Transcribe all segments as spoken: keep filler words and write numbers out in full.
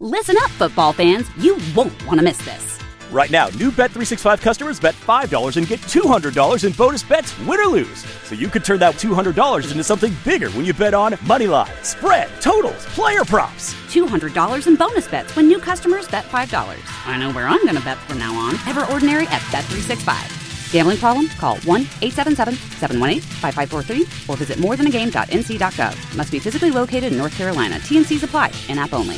Listen up, football fans. You won't want to miss this. Right now, new Bet three sixty-five customers bet five dollars and get two hundred dollars in bonus bets, win or lose. So you could turn that two hundred dollars into something bigger when you bet on money line, spread, totals, player props. two hundred dollars in bonus bets when new customers bet five dollars. I know where I'm going to bet from now on. Ever Ordinary at Bet three sixty-five. Gambling problem? Call one eight seven seven, seven one eight, five five four three or visit more than a game dot n c dot gov. Must be physically located in North Carolina. T and C's apply. In-app only.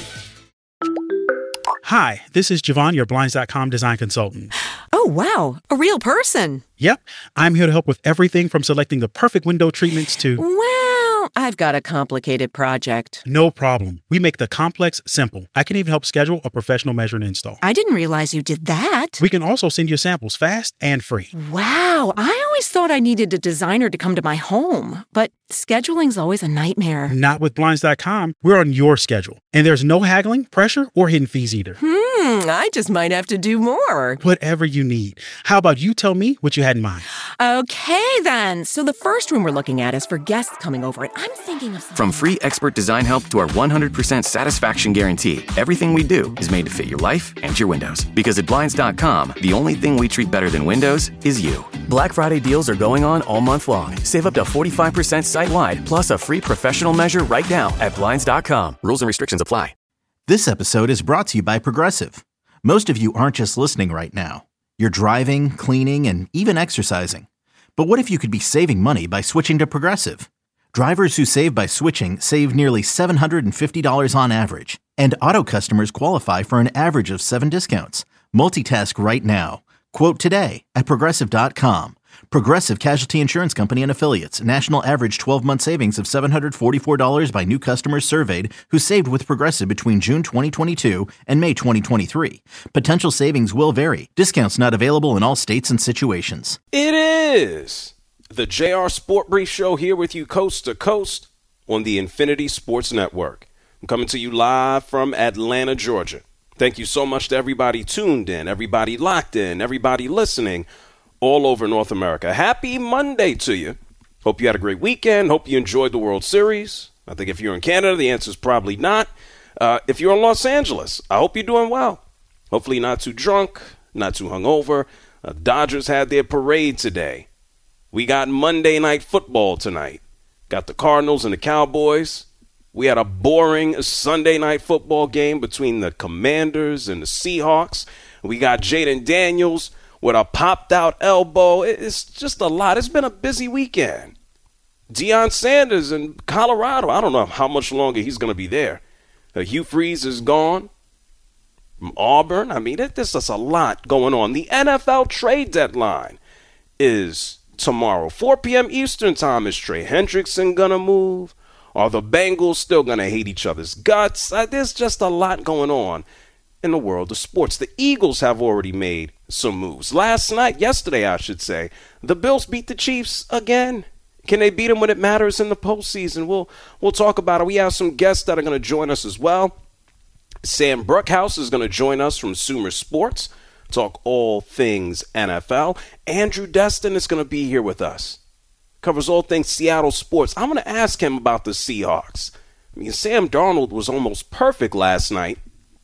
Hi, this is Javon, your Blinds dot com design consultant. Oh, wow. A real person. Yep. I'm here to help with everything from selecting the perfect window treatments to... Well, I've got a complicated project. No problem. We make the complex simple. I can even help schedule a professional measure and install. I didn't realize you did that. We can also send you samples fast and free. Wow. I always thought I needed a designer to come to my home, but scheduling's always a nightmare. Not with Blinds dot com. We're on your schedule. And there's no haggling, pressure, or hidden fees either. Hmm, I just might have to do more. Whatever you need. How about you tell me what you had in mind? Okay, then. So the first room we're looking at is for guests coming over, and I'm thinking of something... From free expert design help to our one hundred percent satisfaction guarantee, everything we do is made to fit your life and your windows. Because at Blinds dot com, the only thing we treat better than windows is you. Black Friday deals are going on all month long. Save up to forty-five percent site-wide, plus a free professional measure right now at Blinds dot com. Rules and restrictions apply. This episode is brought to you by Progressive. Most of you aren't just listening right now. You're driving, cleaning, and even exercising. But what if you could be saving money by switching to Progressive? Drivers who save by switching save nearly seven hundred fifty dollars on average. And auto customers qualify for an average of seven discounts. Multitask right now. Quote today at Progressive dot com. Progressive Casualty Insurance Company and Affiliates. National average twelve-month savings of seven hundred forty-four dollars by new customers surveyed who saved with Progressive between June twenty twenty-two and May twenty twenty-three. Potential savings will vary. Discounts not available in all states and situations. It is the J R Sport Brief Show here with you coast to coast on the Infinity Sports Network. I'm coming to you live from Atlanta, Georgia. Thank you so much to everybody tuned in, everybody locked in, everybody listening all over North America. Happy Monday to you. Hope you had a great weekend. Hope you enjoyed the World Series. I think if you're in Canada, the answer is probably not. Uh, if you're in Los Angeles, I hope you're doing well. Hopefully not too drunk, not too hungover. Uh, Dodgers had their parade today. We got Monday Night Football tonight. Got the Cardinals and the Cowboys. We had a boring Sunday Night Football game between the Commanders and the Seahawks. We got Jaden Daniels with a popped-out elbow. It's just a lot. It's been a busy weekend. Deion Sanders in Colorado. I don't know how much longer he's going to be there. Uh, Hugh Freeze is gone from Auburn. I mean, there's just a lot going on. The N F L trade deadline is tomorrow. four p.m. Eastern time. Is Trey Hendrickson going to move? Are the Bengals still going to hate each other's guts? Uh, there's just a lot going on in the world of sports. The Eagles have already made some moves. Last night, yesterday, I should say, the Bills beat the Chiefs again. Can they beat them when it matters in the postseason? We'll, we'll talk about it. We have some guests that are going to join us as well. Sam Brookhouse is going to join us from Sumer Sports, talk all things N F L. Andrew Destin is going to be here with us. Covers all things Seattle sports. I'm going to ask him about the Seahawks. I mean, Sam Darnold was almost perfect last night.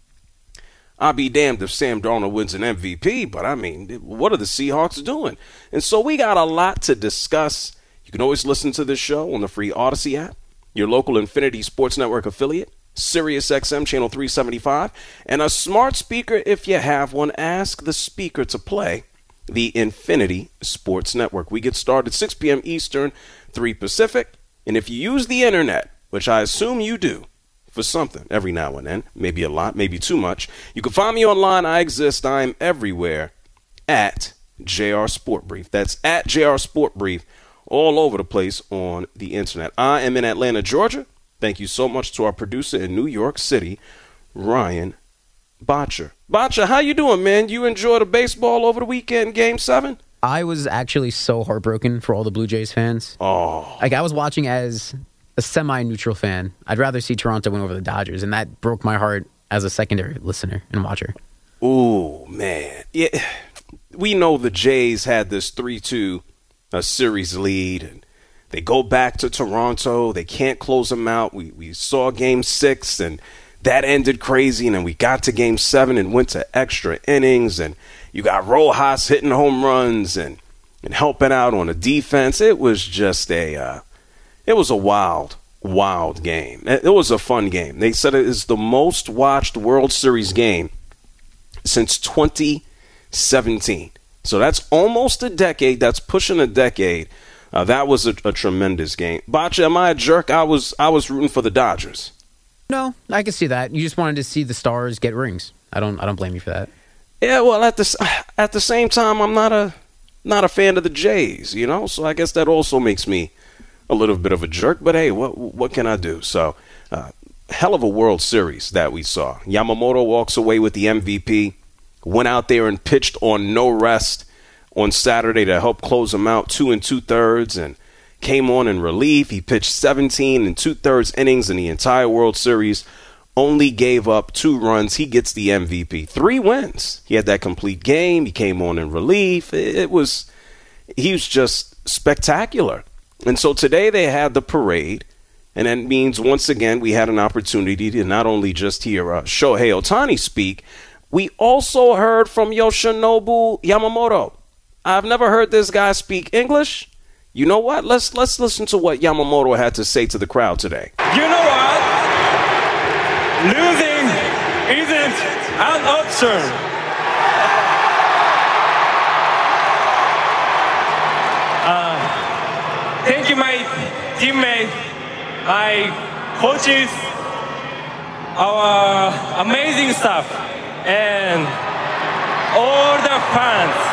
I'll be damned if Sam Darnold wins an M V P, but I mean, what are the Seahawks doing? And so we got a lot to discuss. You can always listen to this show on the free Odyssey app, your local Infinity Sports Network affiliate, Sirius X M Channel three seventy-five, and a smart speaker if you have one. Ask the speaker to play the Infinity Sports Network. We get started six p.m. Eastern, three Pacific. And if you use the internet, which I assume you do, for something every now and then, maybe a lot, maybe too much, you can find me online. I exist. I am everywhere at J R Sport Brief. That's at J R Sport Brief, all over the place on the internet. I am in Atlanta, Georgia. Thank you so much to our producer in New York City, Ryan Botcher. Botcher, how you doing, man? You enjoyed the baseball over the weekend, Game seven? I was actually so heartbroken for all the Blue Jays fans. Oh. Like, I was watching as a semi-neutral fan. I'd rather see Toronto win over the Dodgers, and that broke my heart as a secondary listener and watcher. Ooh, man. Yeah, we know the Jays had this three two uh, series lead, and they go back to Toronto. They can't close them out. We we saw Game six, and that ended crazy, and then we got to game seven and went to extra innings, and you got Rojas hitting home runs and, and helping out on the defense. It was just a uh, it was a wild, wild game. It was a fun game. They said it is the most watched World Series game since twenty seventeen. So that's almost a decade. That's pushing a decade. Uh, that was a, a tremendous game. Bacha, am I a jerk? I was I was rooting for the Dodgers. No, I can see that. You just wanted to see the Stars get rings. I don't I don't blame you for that. Yeah, well, at the at the same time, I'm not a not a fan of the Jays, you know. So I guess that also makes me a little bit of a jerk. But hey, what what can I do? So, uh, hell of a World Series that we saw. Yamamoto walks away with the M V P. Went out there and pitched on no rest on Saturday to help close him out, two and two thirds, and came on in relief. He pitched seventeen and two thirds innings in the entire World Series. Only gave up two runs. He gets the M V P. Three wins. He had that complete game. He came on in relief. It was, he was just spectacular. And so today they had the parade, and that means once again we had an opportunity to not only just hear uh, Shohei Ohtani speak, we also heard from Yoshinobu Yamamoto. I've never heard this guy speak English. You know what? Let's let's listen to what Yamamoto had to say to the crowd today. You know what? Losing isn't an option. Uh, thank you, my teammates, my coaches, our amazing staff, and all the fans.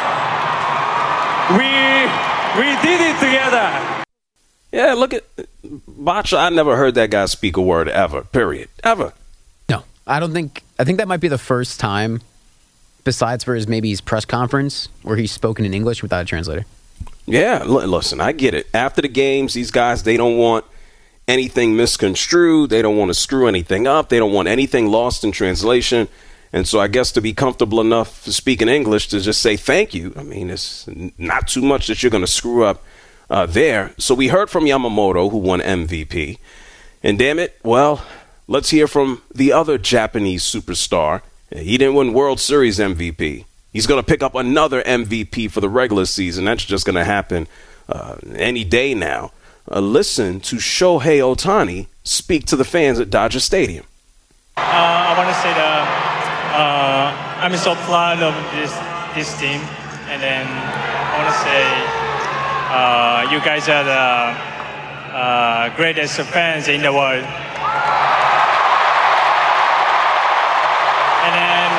We we did it together. Yeah, look at Bacha. I never heard that guy speak a word ever. Period. Ever. No, I don't think. I think that might be the first time, besides for his maybe his press conference, where he's spoken in English without a translator. Yeah, l- listen, I get it. After the games, these guys, they don't want anything misconstrued. They don't want to screw anything up. They don't want anything lost in translation. And so I guess to be comfortable enough to speak in English to just say thank you, I mean, it's not too much that you're going to screw up uh, there. So we heard from Yamamoto, who won M V P. And damn it, well, let's hear from the other Japanese superstar. He didn't win World Series M V P. He's going to pick up another M V P for the regular season. That's just going to happen uh, any day now. Uh, listen to Shohei Ohtani speak to the fans at Dodger Stadium. Uh, I want to say that uh, I'm so proud of this this team, and then I want to say uh, you guys are the uh, greatest fans in the world. And then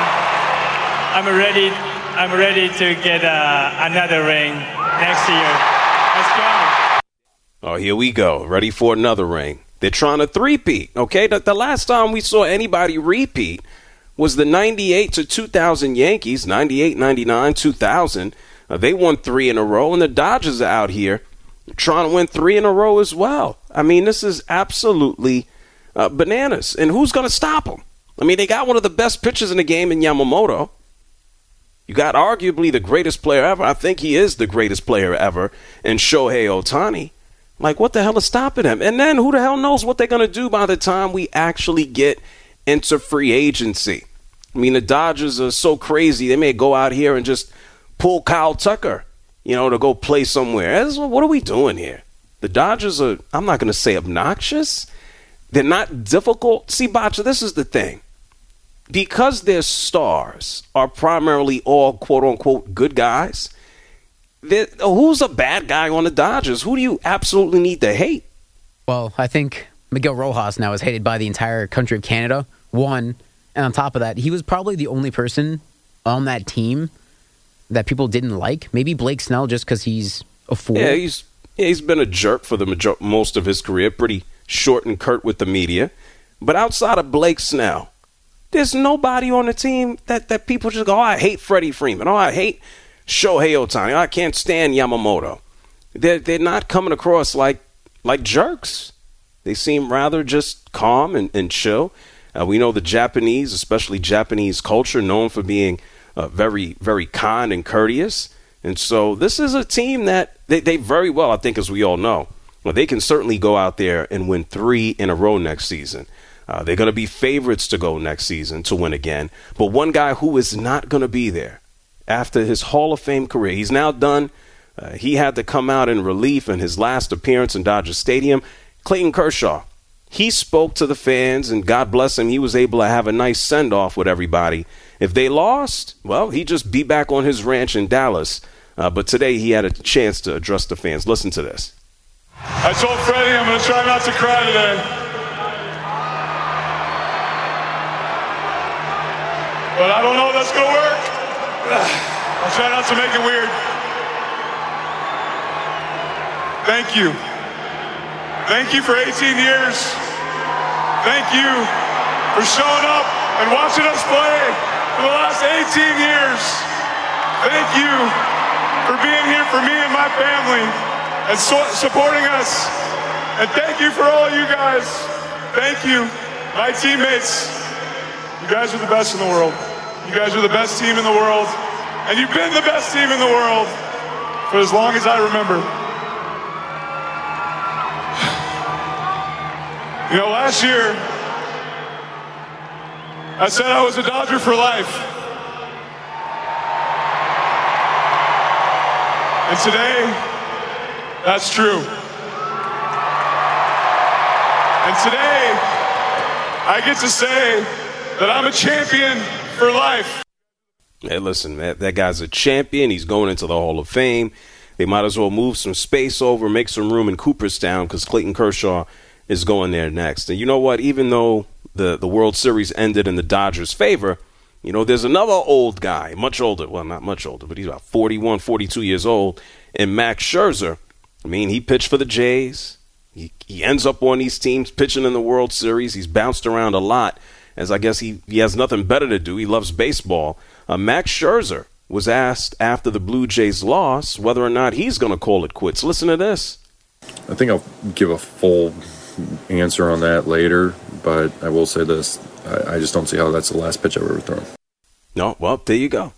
I'm ready. I'm ready to get uh, another ring next year. Let's go. Oh, here we go. Ready for another ring. They're trying to three-peat, okay? The, the last time we saw anybody repeat was the ninety-eight to two thousand Yankees, ninety-eight, ninety-nine, two thousand. Uh, they won three in a row, and the Dodgers are out here trying to win three in a row as well. I mean, this is absolutely uh, bananas. And who's going to stop them? I mean, they got one of the best pitchers in the game in Yamamoto. You got arguably the greatest player ever. I think he is the greatest player ever in Shohei Ohtani. Like, what the hell is stopping him? And then who the hell knows what they're going to do by the time we actually get into free agency? I mean, the Dodgers are so crazy. They may go out here and just pull Kyle Tucker, you know, to go play somewhere. What are we doing here? The Dodgers are, I'm not going to say obnoxious. They're not difficult. See, Bacha, this is the thing. Because their stars are primarily all quote-unquote good guys, who's a bad guy on the Dodgers? Who do you absolutely need to hate? Well, I think Miguel Rojas now is hated by the entire country of Canada. One, and on top of that, he was probably the only person on that team that people didn't like. Maybe Blake Snell just because he's a fool. Yeah, he's yeah, he's been a jerk for the major- most of his career. Pretty short and curt with the media. But outside of Blake Snell, there's nobody on the team that, that people just go, oh, I hate Freddie Freeman. Oh, I hate Shohei Ohtani. Oh, I can't stand Yamamoto. They're, they're not coming across like like jerks. They seem rather just calm and, and chill. Uh, we know the Japanese, especially Japanese culture, known for being uh, very, very kind and courteous. And so this is a team that they, they very well, I think, as we all know, well, they can certainly go out there and win three in a row next season. Uh, they're going to be favorites to go next season to win again. But one guy who is not going to be there after his Hall of Fame career, he's now done. Uh, he had to come out in relief in his last appearance in Dodger Stadium. Clayton Kershaw, he spoke to the fans, and God bless him, he was able to have a nice send-off with everybody. If they lost, well, he'd just be back on his ranch in Dallas. Uh, but today he had a chance to address the fans. Listen to this. I told Freddie I'm going to try not to cry today. But I don't know if that's going to work. I'll try not to make it weird. Thank you. Thank you for eighteen years. Thank you for showing up and watching us play for the last eighteen years. Thank you for being here for me and my family and so supporting us. And thank you for all you guys. Thank you, my teammates. You guys are the best in the world. You guys are the best team in the world. And you've been the best team in the world for as long as I remember. You know, last year, I said I was a Dodger for life. And today, that's true. And today, I get to say that I'm a champion for life. Hey, listen, man, that guy's a champion. He's going into the Hall of Fame. They might as well move some space over, make some room in Cooperstown, because Clayton Kershaw is going there next. And you know what? Even though the, the World Series ended in the Dodgers' favor, you know, there's another old guy, much older. Well, not much older, but he's about forty-one, forty-two years old. And Max Scherzer, I mean, he pitched for the Jays. He, he ends up on these teams pitching in the World Series. He's bounced around a lot, as I guess he, he has nothing better to do. He loves baseball. Uh, Max Scherzer was asked after the Blue Jays loss whether or not he's going to call it quits. Listen to this. I think I'll give a full answer on that later, but I will say this. I, I just don't see how that's the last pitch I've ever thrown. No, well, there you go.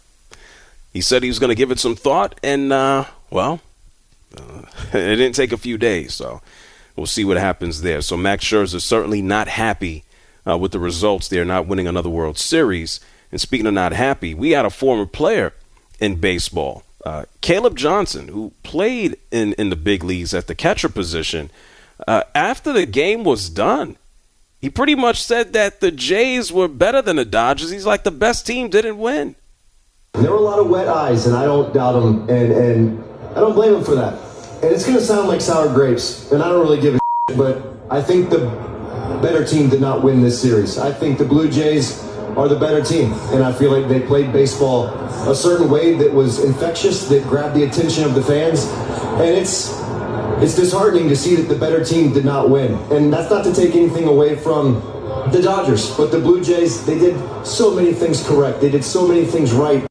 He said he was going to give it some thought, and, uh, well, uh, it didn't take a few days, so we'll see what happens there. So Max Scherzer is certainly not happy uh, with the results. They're not winning another World Series. And speaking of not happy, we had a former player in baseball, uh, Caleb Johnson, who played in, in the big leagues at the catcher position. Uh, after the game was done, he pretty much said that the Jays were better than the Dodgers. He's like, the best team didn't win. There were a lot of wet eyes, and I don't doubt him, and, and I don't blame him for that. And it's going to sound like sour grapes, and I don't really give a shit, but I think the better team did not win this series. I think the Blue Jays are the better team, and I feel like they played baseball a certain way that was infectious, that grabbed the attention of the fans, and it's it's disheartening to see that the better team did not win. And that's not to take anything away from the Dodgers, but the Blue Jays, they did so many things correct. They did so many things right.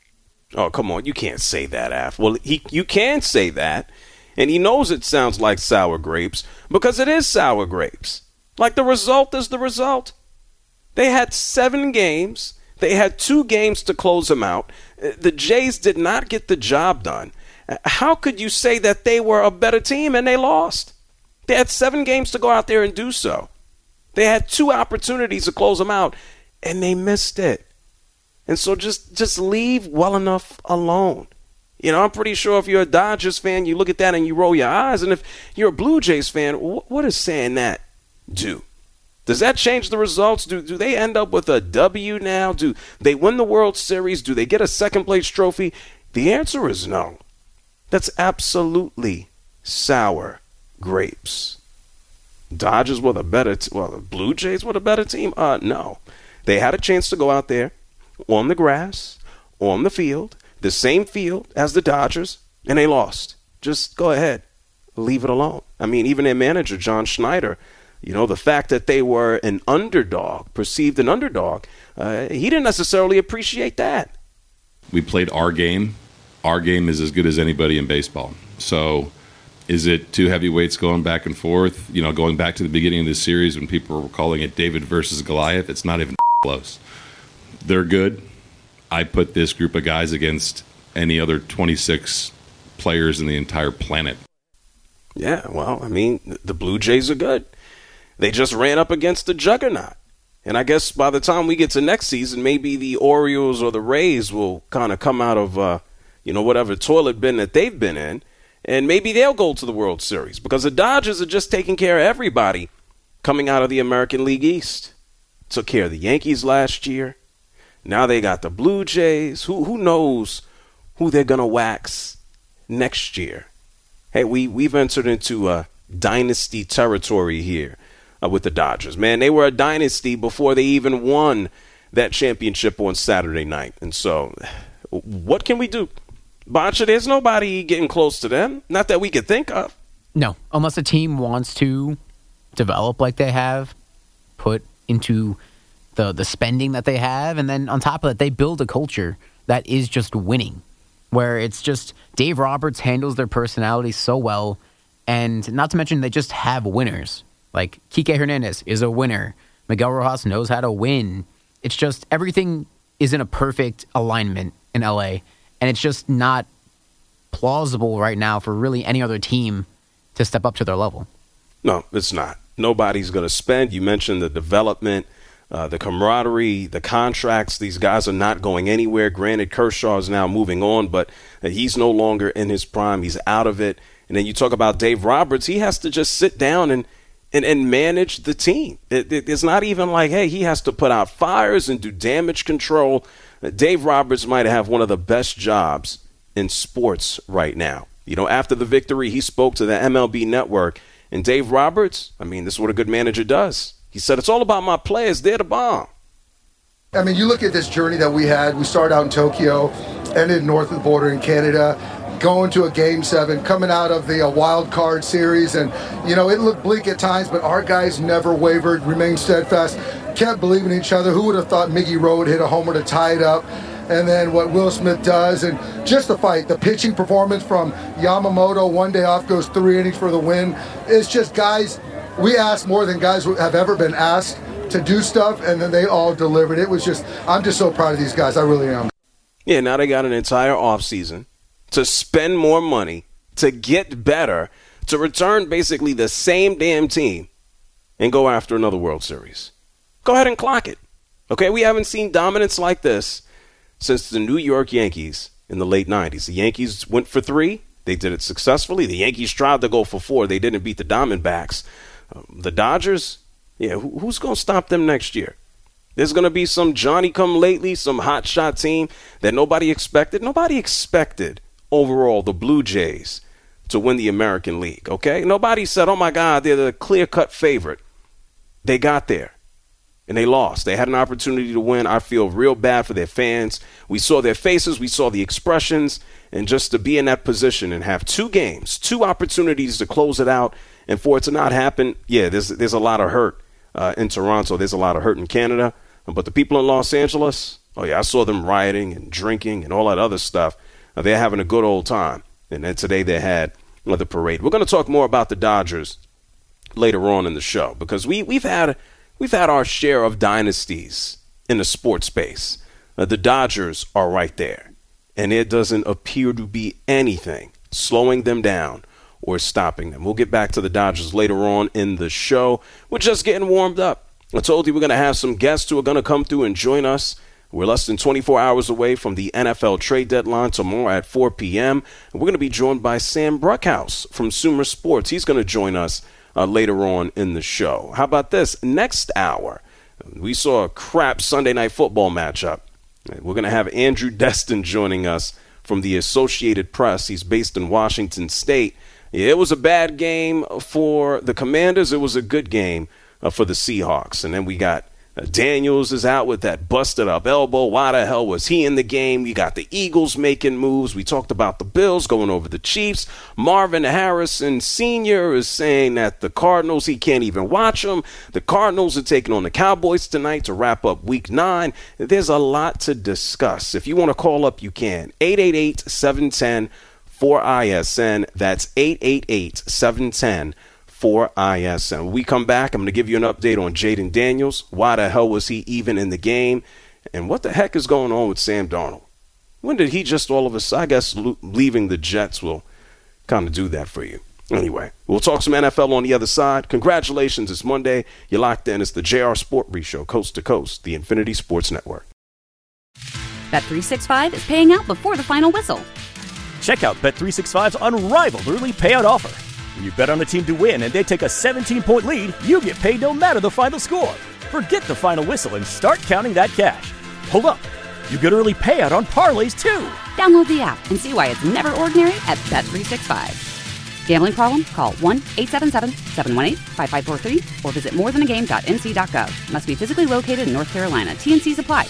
Oh, come on, you can't say that, Af. Well, he, you can say that, and he knows it sounds like sour grapes, because it is sour grapes. Like, the result is the result. They had seven games. They had two games to close them out. The Jays did not get the job done. How could you say that they were a better team and they lost? They had seven games to go out there and do so. They had two opportunities to close them out, and they missed it. And so just, just leave well enough alone. You know, I'm pretty sure if you're a Dodgers fan, you look at that and you roll your eyes. And if you're a Blue Jays fan, what does saying that do? Does that change the results? Do do they end up with a W now? Do they win the World Series? Do they get a second-place trophy? The answer is no. That's absolutely sour grapes. Dodgers were the better t- well, the Blue Jays were the better team? Uh, no. They had a chance to go out there on the grass, on the field, the same field as the Dodgers, and they lost. Just go ahead. Leave it alone. I mean, even their manager, John Schneider, you know, the fact that they were an underdog, perceived an underdog, uh, he didn't necessarily appreciate that. We played our game. Our game is as good as anybody in baseball. So is it two heavyweights going back and forth? You know, going back to the beginning of this series when people were calling it David versus Goliath, it's not even close. They're good. I put this group of guys against any other twenty-six players in the entire planet. Yeah, well, I mean, the Blue Jays are good. they just ran up against the juggernaut. And I guess by the time we get to next season, maybe the Orioles or the Rays will kind of come out of, uh, you know, whatever toilet bin that they've been in, and maybe they'll go to the World Series because the Dodgers are just taking care of everybody coming out of the American League East. Took care of the Yankees last year. Now they got the Blue Jays. Who who knows who they're going to wax next year? Hey, we, we've entered into uh, dynasty territory here uh, with the Dodgers. Man, they were a dynasty before they even won that championship on Saturday night. And so what can we do? Bacha, there's nobody getting close to them. Not that we could think of. No, unless a team wants to develop like they have, put into the the spending that they have, and then on top of that, they build a culture that is just winning, where it's just Dave Roberts handles their personality so well, and not to mention they just have winners. Like Kike Hernandez is a winner. Miguel Rojas knows how to win. It's just everything is in a perfect alignment in L A, and it's just not plausible right now for really any other team to step up to their level. No, it's not. Nobody's going to spend. You mentioned the development, uh, the camaraderie, the contracts. These guys are not going anywhere. Granted, Kershaw is now moving on, but he's no longer in his prime. He's out of it. And then you talk about Dave Roberts. He has to just sit down and and, and manage the team. It, it, it's not even like, hey, he has to put out fires and do damage control. Uh, Dave Roberts might have one of the best jobs in sports right now. You know, after the victory, he spoke to the M L B Network. And Dave Roberts, I mean, this is what a good manager does. He said, it's all about my players. They're the bomb. I mean, you look at this journey that we had. We started out in Tokyo, ended north of the border in Canada, going to a game seven, coming out of the uh, wild card series. And, you know, it looked bleak at times, but our guys never wavered, remained steadfast, kept believing in each other. Who would have thought Miggy Road hit a homer to tie it up? And then what Will Smith does, and just the fight, the pitching performance from Yamamoto, one day off, goes three innings for the win. It's just guys, we asked more than guys have ever been asked to do stuff, and then they all delivered. It was just, I'm just so proud of these guys. I really am. Yeah, now they got an entire offseason to spend more money, to get better, to return basically the same damn team and go after another World Series. Go ahead and clock it. Okay, we haven't seen dominance like this since the New York Yankees in the late nineties. The Yankees went for three. They did it successfully. The Yankees tried to go for four. They didn't beat the Diamondbacks. Um, the Dodgers, yeah, who, who's going to stop them next year? There's going to be some Johnny-come-lately, some hotshot team that nobody expected. Nobody expected overall the Blue Jays to win the American League, okay? Nobody said, oh, my God, they're the clear-cut favorite. They got there. And they lost. They had an opportunity to win. I feel real bad for their fans. We saw their faces. We saw the expressions. And just to be in that position and have two games, two opportunities to close it out, and for it to not happen, yeah, there's there's a lot of hurt uh, in Toronto. There's a lot of hurt in Canada. But the people in Los Angeles, oh, yeah, I saw them rioting and drinking and all that other stuff. Uh, they're having a good old time. And then today they had uh, the parade. We're going to talk more about the Dodgers later on in the show because we, we've had – We've had our share of dynasties in the sports space. Uh, the Dodgers are right there, and it doesn't appear to be anything slowing them down or stopping them. We'll get back to the Dodgers later on in the show. We're just getting warmed up. I told you we're going to have some guests who are going to come through and join us. We're less than twenty-four hours away from the N F L trade deadline tomorrow at four p.m. And we're going to be joined by Sam Bruckhouse from Sumer Sports. He's going to join us Uh, later on in the show. How about this? Next hour, we saw a crap Sunday Night Football matchup. We're going to have Andrew Destin joining us from the Associated Press. He's based in Washington State. It was a bad game for the Commanders. It was a good game uh, for the Seahawks. And then we got uh, Daniels is out with that busted up elbow. Why the hell was he in the game? We got the Eagles making moves. We talked about the Bills going over the Chiefs. Marvin Harrison Senior is saying that the Cardinals, he can't even watch them. The Cardinals are taking on the Cowboys tonight to wrap up week nine. There's a lot to discuss. If you want to call up, you can. eight eight eight, seven one zero, four I S N. That's eight eight eight, seven one zero, four I S N. When we come back, I'm going to give you an update on Jaden Daniels. Why the hell was he even in the game? And what the heck is going on with Sam Darnold? When did he just all of a sudden, I guess leaving the Jets will kind of do that for you. Anyway, we'll talk some N F L on the other side. Congratulations, it's Monday. You're locked in. It's the J R Sport Brief Show, coast to coast, the Infinity Sports Network. Bet three sixty-five is paying out before the final whistle. Check out Bet three sixty-five's unrivaled early payout offer. When you bet on a team to win and they take a seventeen-point lead, you get paid no matter the final score. Forget the final whistle and start counting that cash. Hold up. You get early payout on parlays, too. Download the app and see why it's never ordinary at Bet three sixty-five. Gambling problem? Call one eight seven seven, seven one eight, five five four three or visit more than a game dot n c dot gov. Must be physically located in North Carolina. T and Cs apply.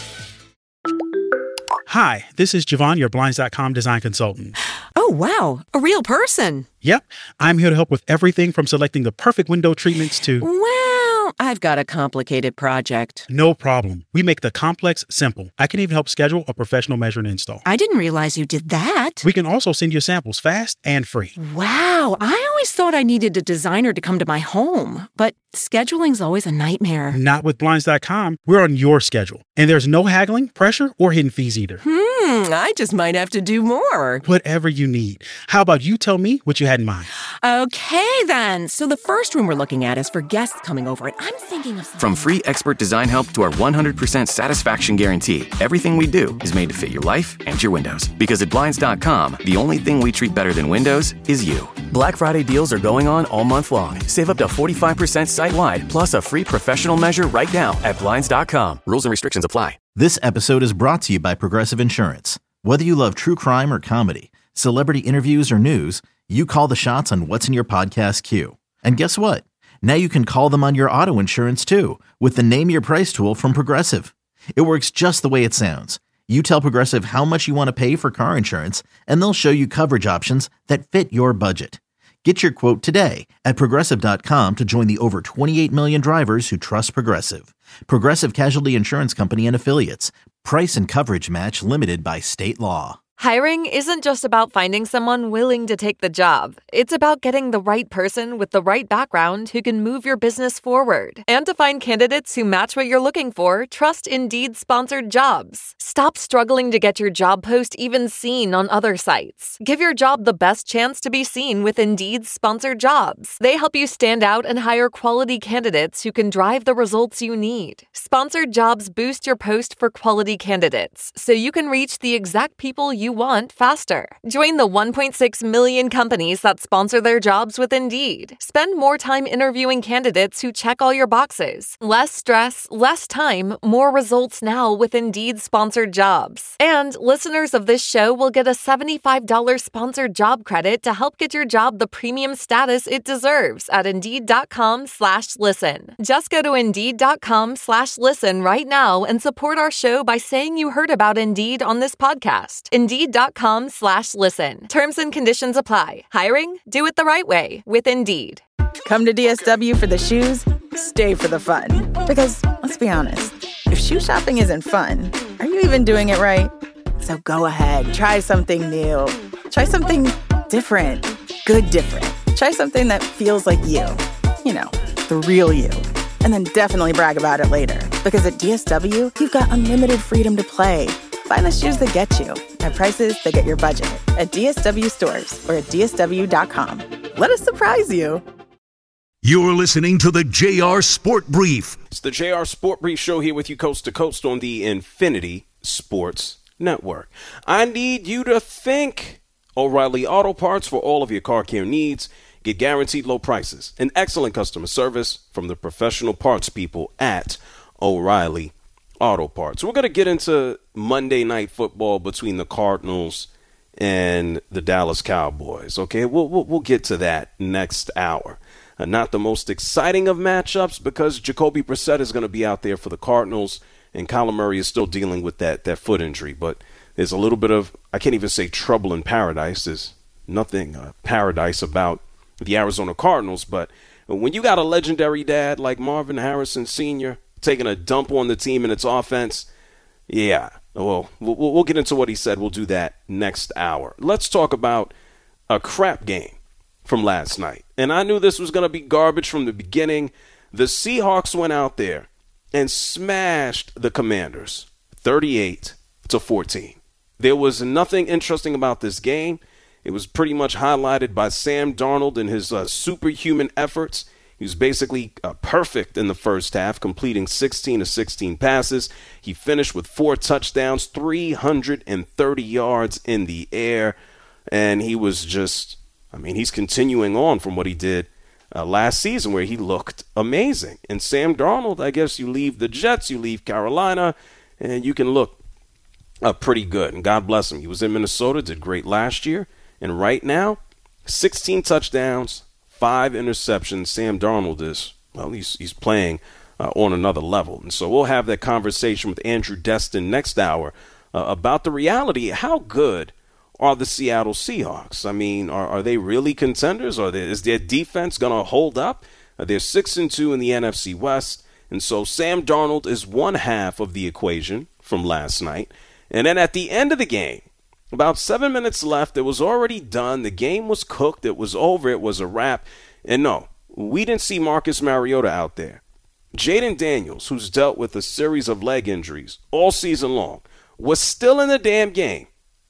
Hi, this is Javon, your Blinds dot com design consultant. Oh, wow. A real person. Yep. I'm here to help with everything from selecting the perfect window treatments to... Well, I've got a complicated project. No problem. We make the complex simple. I can even help schedule a professional measure and install. I didn't realize you did that. We can also send you samples fast and free. Wow. I always thought I needed a designer to come to my home, but scheduling's always a nightmare. Not with Blinds dot com. We're on your schedule. And there's no haggling, pressure, or hidden fees either. Hmm, I just might have to do more. Whatever you need. How about you tell me what you had in mind? Okay, then. So the first room we're looking at is for guests coming over, and I'm thinking of something. From free expert design help to our one hundred percent satisfaction guarantee, everything we do is made to fit your life and your windows. Because at Blinds dot com, the only thing we treat better than windows is you. Black Friday deals are going on all month long. Save up to forty-five percent site-wide, plus a free professional measure right now at Blinds dot com. Rules and restrictions apply. This episode is brought to you by Progressive Insurance. Whether you love true crime or comedy, celebrity interviews or news, you call the shots on what's in your podcast queue. And guess what? Now you can call them on your auto insurance too with the Name Your Price tool from Progressive. It works just the way it sounds. You tell Progressive how much you want to pay for car insurance, and they'll show you coverage options that fit your budget. Get your quote today at Progressive dot com to join the over twenty-eight million drivers who trust Progressive. Progressive Casualty Insurance Company and Affiliates. Price and coverage match limited by state law. Hiring isn't just about finding someone willing to take the job. It's about getting the right person with the right background who can move your business forward. And to find candidates who match what you're looking for, trust Indeed sponsored jobs. Stop struggling to get your job post even seen on other sites. Give your job the best chance to be seen with Indeed sponsored jobs. They help you stand out and hire quality candidates who can drive the results you need. Sponsored jobs boost your post for quality candidates, so you can reach the exact people you want faster. Join the one point six million companies that sponsor their jobs with Indeed. Spend more time interviewing candidates who check all your boxes. Less stress, less time, more results now with Indeed sponsored jobs. And listeners of this show will get a seventy-five dollars sponsored job credit to help get your job the premium status it deserves at Indeed.com slash listen. Just go to Indeed.com slash listen right now and support our show by saying you heard about Indeed on this podcast. Indeed.com slash listen. Terms and conditions apply. Hiring? Do it the right way with Indeed. Come to D S W for the shoes, stay for the fun. Because, let's be honest, if shoe shopping isn't fun, are you even doing it right? So go ahead, try something new. Try something different. Good different. Try something that feels like you. You know, the real you. And then definitely brag about it later. Because at D S W, you've got unlimited freedom to play. Find the shoes that get you at prices that get your budget at D S W stores or at D S W dot com. Let us surprise you. You're listening to the J R Sport Brief. It's the J R Sport Brief Show here with you coast to coast on the Infinity Sports Network. I need you to think. O'Reilly Auto Parts for all of your car care needs. Get guaranteed low prices and excellent customer service from the professional parts people at O'Reilly Auto Parts. We're going to get into Monday Night Football between the Cardinals and the Dallas Cowboys. Okay, we'll we'll, we'll get to that next hour. Uh, not the most exciting of matchups because Jacoby Brissett is going to be out there for the Cardinals, and Kyler Murray is still dealing with that that foot injury. But there's a little bit of, I can't even say trouble in paradise. There's nothing uh, paradise about the Arizona Cardinals. But when you got a legendary dad like Marvin Harrison Senior taking a dump on the team and its offense, yeah, well, we'll, we'll get into what he said. We'll do that next hour. Let's talk about a crap game from last night. And I knew this was going to be garbage from the beginning. The Seahawks went out there and smashed the Commanders thirty-eight to fourteen. There was nothing interesting about this game. It was pretty much highlighted by Sam Darnold and his uh, superhuman efforts. He was basically uh, perfect in the first half, completing sixteen of sixteen passes. He finished with four touchdowns, three hundred thirty yards in the air. And he was just, I mean, he's continuing on from what he did uh, last season where he looked amazing. And Sam Darnold, I guess you leave the Jets, you leave Carolina, and you can look uh, pretty good. And God bless him. He was in Minnesota, did great last year. And right now, sixteen touchdowns, five interceptions. Sam Darnold is, well, he's, he's playing uh, on another level. And so we'll have that conversation with Andrew Destin next hour uh, about the reality. How good are the Seattle Seahawks? I mean, are, are they really contenders? Are they, is their defense going to hold up? Uh, they're six and two in the N F C West. And so Sam Darnold is one half of the equation from last night. And then at the end of the game, about seven minutes left, it was already done. The game was cooked. It was over. It was a wrap. And no, we didn't see Marcus Mariota out there. Jaden Daniels, who's dealt with a series of leg injuries all season long, was still in the damn game.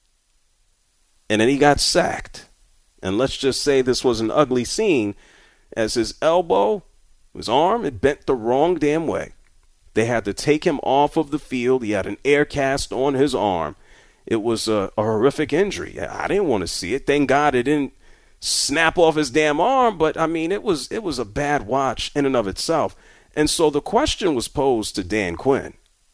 And then he got sacked. And let's just say this was an ugly scene as his elbow, his arm, it bent the wrong damn way. They had to take him off of the field. He had an air cast on his arm. It was a, a horrific injury. I didn't want to see it. Thank God it didn't snap off his damn arm. But, I mean, it was it was a bad watch in and of itself. And so the question was posed to Dan Quinn.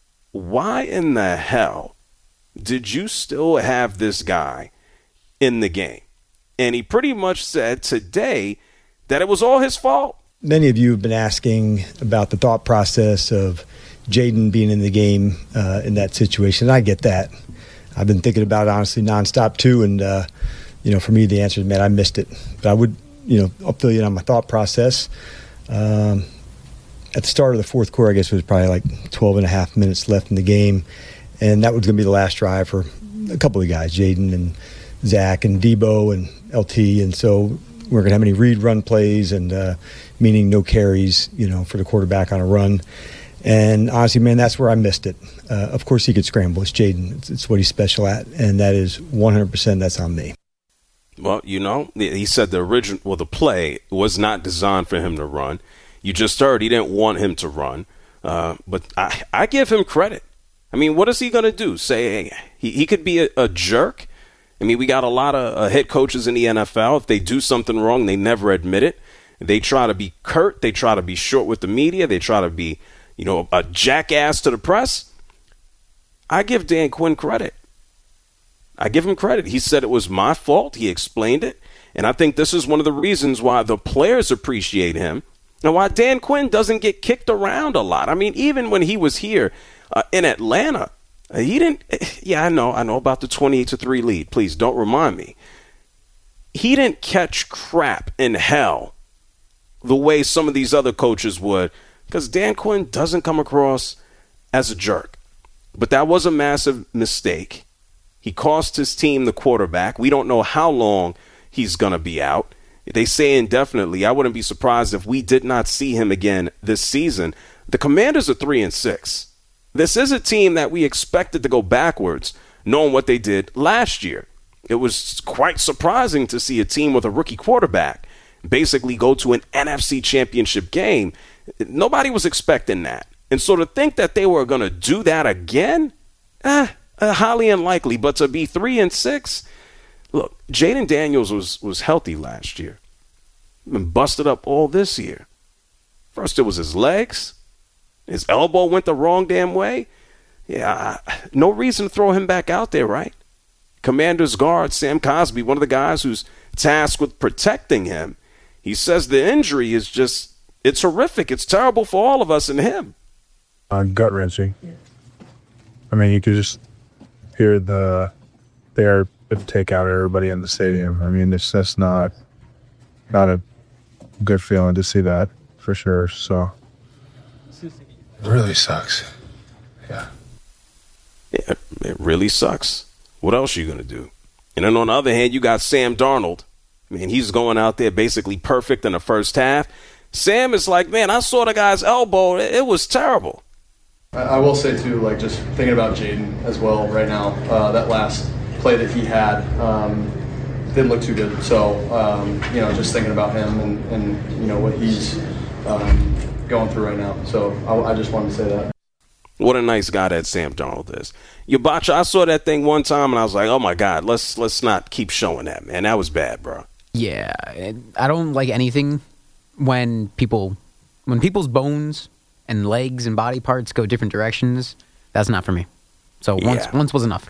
Why in the hell did you still have this guy in the game? And he pretty much said today that it was all his fault. Many of you have been asking about the thought process of Jaden being in the game uh, in that situation. I get that. I've been thinking about it, honestly, nonstop, too. And, uh, you know, for me, the answer is, man, I missed it. But I would, you know, I'll fill you in on my thought process. Um, at the start of the fourth quarter, I guess it was probably like twelve and a half minutes left in the game. And that was going to be the last drive for a couple of guys, Jaden and Zach and Debo and L T. And so we weren't going to have any read run plays, and uh, meaning no carries, you know, for the quarterback on a run. And honestly, man, that's where I missed it. Uh, of course, he could scramble. It's Jaden. It's, it's what he's special at, and that is one hundred percent that's on me. Well, you know, he said the original, well, the play was not designed for him to run. You just heard he didn't want him to run. Uh, but I, I give him credit. I mean, what is he going to do? Say hey, he, he could be a, a jerk? I mean, we got a lot of uh, head coaches in the N F L. If they do something wrong, they never admit it. They try to be curt. They try to be short with the media. They try to be, you know, a jackass to the press. I give Dan Quinn credit. I give him credit. He said it was my fault. He explained it. And I think this is one of the reasons why the players appreciate him and why Dan Quinn doesn't get kicked around a lot. I mean, even when he was here uh, in Atlanta, uh, he didn't. Yeah, I know. I know about the twenty-eight to three lead. Please don't remind me. He didn't catch crap in hell the way some of these other coaches would, because Dan Quinn doesn't come across as a jerk. But that was a massive mistake. He cost his team the quarterback. We don't know how long he's going to be out. They say indefinitely. I wouldn't be surprised if we did not see him again this season. The Commanders are three and six. This is a team that we expected to go backwards, knowing what they did last year. It was quite surprising to see a team with a rookie quarterback basically go to an N F C championship game. Nobody was expecting that. And so to think that they were going to do that again, eh, uh, highly unlikely. But to be three and six, look, Jaden Daniels was, was healthy last year. Been busted up all this year. First it was his legs. His elbow went the wrong damn way. Yeah, no reason to throw him back out there, right? Commanders guard Sam Cosby, one of the guys who's tasked with protecting him, he says the injury is just, it's horrific. It's terrible for all of us and him. Uh, gut wrenching. I mean, you could just hear the the air take out everybody in the stadium. I mean, it's just not not a good feeling to see that for sure. So it really sucks. Yeah. Yeah, it really sucks. What else are you gonna do? And then on the other hand, you got Sam Darnold. I mean, he's going out there basically perfect in the first half. Sam is like, man, I saw the guy's elbow. It was terrible. I will say, too, like just thinking about Jaden as well right now, uh, that last play that he had, um, didn't look too good. So, um, you know, just thinking about him and, and you know, what he's um, going through right now. So I, I just wanted to say that. What a nice guy that Sam Darnold is. Yabacha, I saw that thing one time and I was like, oh my God, let's let's not keep showing that, man. That was bad, bro. Yeah, I don't like anything when people, when people's bones and legs and body parts go different directions. That's not for me. So once Yeah. once was enough.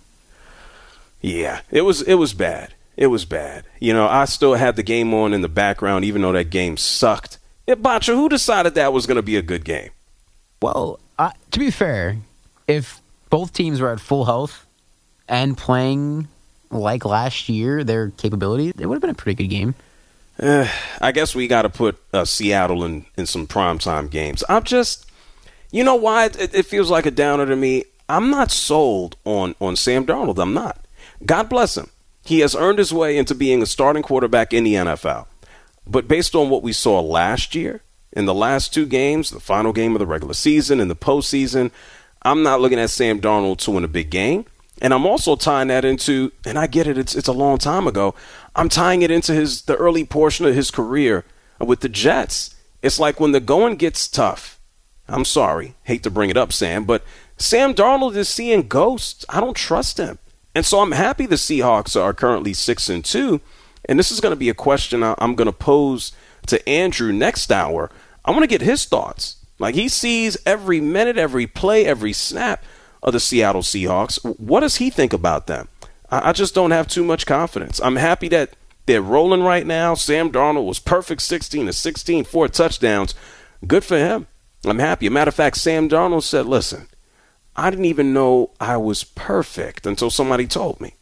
Yeah, it was it was bad. It was bad. You know, I still had the game on in the background, even though that game sucked. Yabacha, who decided that was going to be a good game? Well, uh, to be fair, if both teams were at full health and playing like last year, their capability, it would have been a pretty good game. Uh, I guess we got to put uh, Seattle in, in some primetime games. I'm just, you know why it, it feels like a downer to me? I'm not sold on, on Sam Darnold. I'm not. God bless him. He has earned his way into being a starting quarterback in the N F L. But based on what we saw last year, in the last two games, the final game of the regular season and the postseason, I'm not looking at Sam Darnold to win a big game. And I'm also tying that into, and I get it, it's it's a long time ago, I'm tying it into his the early portion of his career with the Jets. It's like when the going gets tough, I'm sorry, hate to bring it up, Sam, but Sam Darnold is seeing ghosts. I don't trust him. And so I'm happy the Seahawks are currently six and two. And this is going to be a question I'm going to pose to Andrew next hour. I want to get his thoughts. Like, he sees every minute, every play, every snap of the Seattle Seahawks. What does he think about them? I, I just don't have too much confidence. I'm happy that they're rolling right now. Sam Darnold was perfect, sixteen to sixteen, four touchdowns. Good for him. I'm happy. As a matter of fact, Sam Darnold said, listen, I didn't even know I was perfect until somebody told me.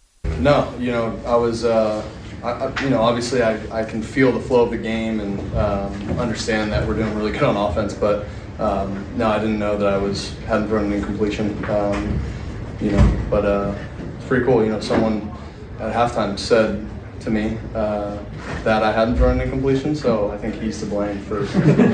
No, you know, I was, uh, I, I, you know, obviously I, I can feel the flow of the game and um, understand that we're doing really good on offense, but um, no, I didn't know that I was hadn't thrown an incompletion, um, you know, but uh, it's pretty cool. You know, someone at halftime said to me uh, that I hadn't thrown an incompletion, so I think he's to blame for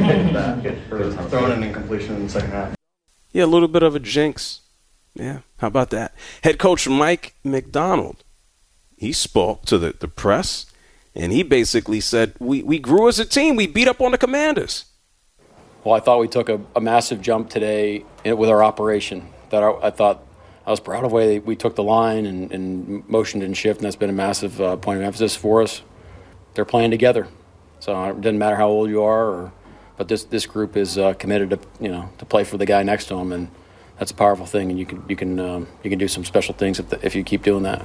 that, for throwing an incompletion in the second half. Yeah, a little bit of a jinx. Yeah, how about that? Head coach Mike Macdonald, he spoke to the, the press, and he basically said, we, we grew as a team. We beat up on the Commanders. Well, I thought we took a, a massive jump today in, with our operation. That I, I thought I was proud of the way we took the line and, and motioned and shift, and that's been a massive uh, point of emphasis for us. They're playing together, so it doesn't matter how old you are, or, but this this group is uh, committed to you know to play for the guy next to them, and that's a powerful thing. And you can you can um, you can do some special things if the, if you keep doing that.